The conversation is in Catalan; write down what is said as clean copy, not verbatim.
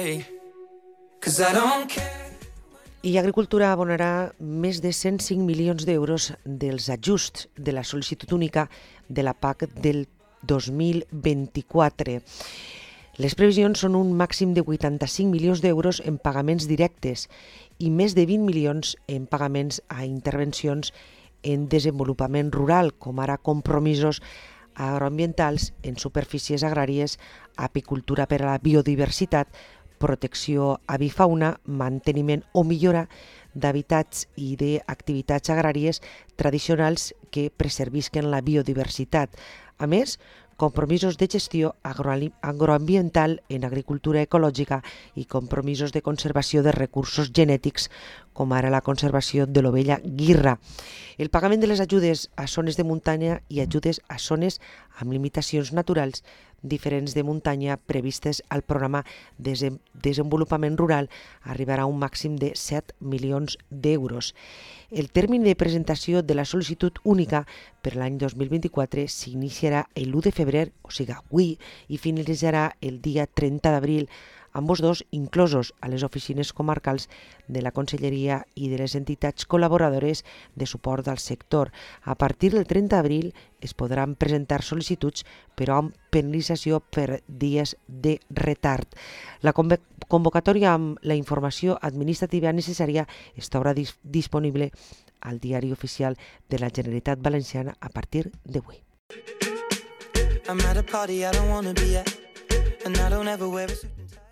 say, 'cause I don't care. I Agricultura abonarà més de 105 milions d'euros dels ajusts de la sol·licitud única de la PAC del 2024. Les previsions són un màxim de 85 milions d'euros en pagaments directes i més de 20 milions en pagaments a intervencions en desenvolupament rural, com ara compromisos agroambientals en superfícies agràries, apicultura per a la biodiversitat, protecció avifauna, manteniment o millora d'habitats i d'activitats agràries tradicionals que preservisquen la biodiversitat. A més, compromisos de gestió agroambiental en agricultura ecològica i compromisos de conservació de recursos genètics, com ara la conservació de l'ovella guirra. El pagament de les ajudes a zones de muntanya i ajudes a zones amb limitacions naturals diferents de muntanya previstes al programa de desenvolupament rural arribarà a un màxim de 7 milions d'euros. El termini de presentació de la sol·licitud única per l'any 2024 s'iniciarà l'1 de febrer, o sigui avui, i finalitzarà el dia 30 d'abril, ambos dos inclosos a les oficines comarcals de la Conselleria i de les entitats col·laboradores de suport al sector. A partir del 30 d'abril es podran presentar sol·licituds, però amb penalització per dies de retard. La convocatòria amb la informació administrativa necessària estarà disponible al Diari Oficial de la Generalitat Valenciana a partir d'avui. I'm at a party I don't wanna be at, and I don't ever wear a suit and tie.